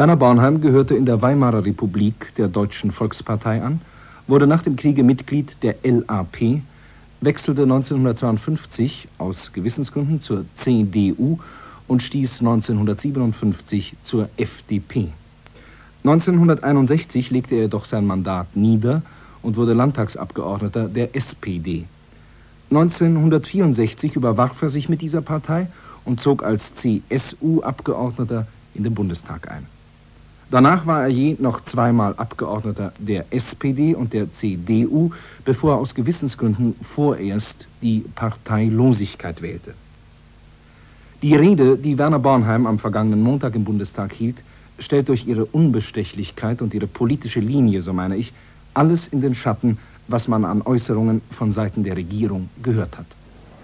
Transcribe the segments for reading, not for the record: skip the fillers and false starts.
Werner Bornheim gehörte in der Weimarer Republik der Deutschen Volkspartei an, wurde nach dem Kriege Mitglied der LAP, wechselte 1952 aus Gewissensgründen zur CDU und stieß 1957 zur FDP. 1961 legte er jedoch sein Mandat nieder und wurde Landtagsabgeordneter der SPD. 1964 überwarf er sich mit dieser Partei und zog als CSU-Abgeordneter in den Bundestag ein. Danach war er je noch zweimal Abgeordneter der SPD und der CDU, bevor er aus Gewissensgründen vorerst die Parteilosigkeit wählte. Die Rede, die Werner Bornheim am vergangenen Montag im Bundestag hielt, stellt durch ihre Unbestechlichkeit und ihre politische Linie, so meine ich, alles in den Schatten, was man an Äußerungen von Seiten der Regierung gehört hat.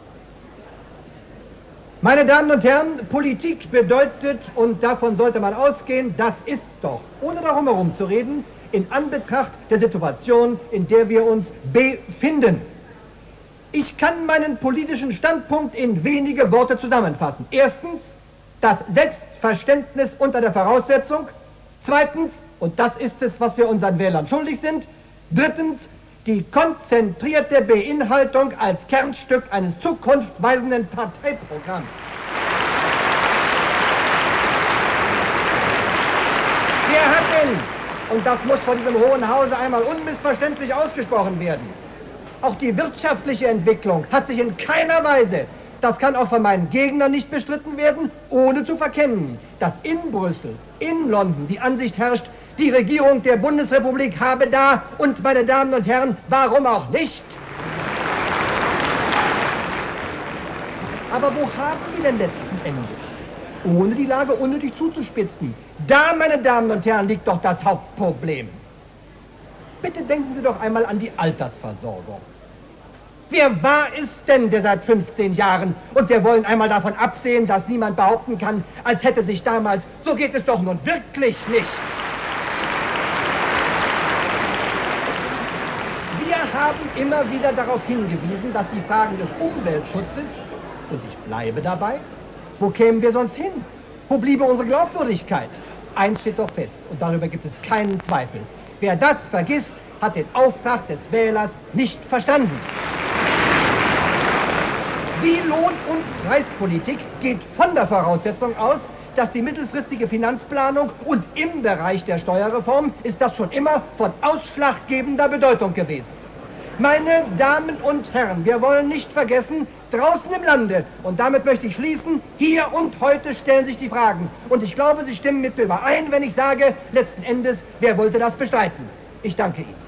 Meine Damen und Herren, Politik bedeutet, und davon sollte man ausgehen, das ist doch, ohne darum herum zu reden, in Anbetracht der Situation, in der wir uns befinden. Ich kann meinen politischen Standpunkt in wenige Worte zusammenfassen. Erstens, das Selbstverständnis unter der Voraussetzung. Zweitens, und das ist es, was wir unseren Wählern schuldig sind. Drittens, die konzentrierte Beinhaltung als Kernstück eines zukunftsweisenden Parteiprogramms. Wir hatten, und das muss vor diesem Hohen Hause einmal unmissverständlich ausgesprochen werden, auch die wirtschaftliche Entwicklung hat sich in keiner Weise, das kann auch von meinen Gegnern nicht bestritten werden, ohne zu verkennen, dass in Brüssel, in London die Ansicht herrscht, die Regierung der Bundesrepublik habe da, und meine Damen und Herren, warum auch nicht? Aber wo haben wir denn letzten Endes? Ohne die Lage unnötig zuzuspitzen. Da, meine Damen und Herren, liegt doch das Hauptproblem. Bitte denken Sie doch einmal an die Altersversorgung. Wer war es denn, der seit 15 Jahren, und wir wollen einmal davon absehen, dass niemand behaupten kann, als hätte sich damals, so geht es doch nun wirklich nicht. Wir haben immer wieder darauf hingewiesen, dass die Fragen des Umweltschutzes, und ich bleibe dabei, wo kämen wir sonst hin? Wo bliebe unsere Glaubwürdigkeit? Eins steht doch fest, und darüber gibt es keinen Zweifel. Wer das vergisst, hat den Auftrag des Wählers nicht verstanden. Die Lohn- und Preispolitik geht von der Voraussetzung aus, dass die mittelfristige Finanzplanung, und im Bereich der Steuerreform ist das schon immer von ausschlaggebender Bedeutung gewesen. Meine Damen und Herren, wir wollen nicht vergessen, draußen im Lande, und damit möchte ich schließen, hier und heute stellen sich die Fragen. Und ich glaube, Sie stimmen mit mir überein, wenn ich sage, letzten Endes, wer wollte das bestreiten? Ich danke Ihnen.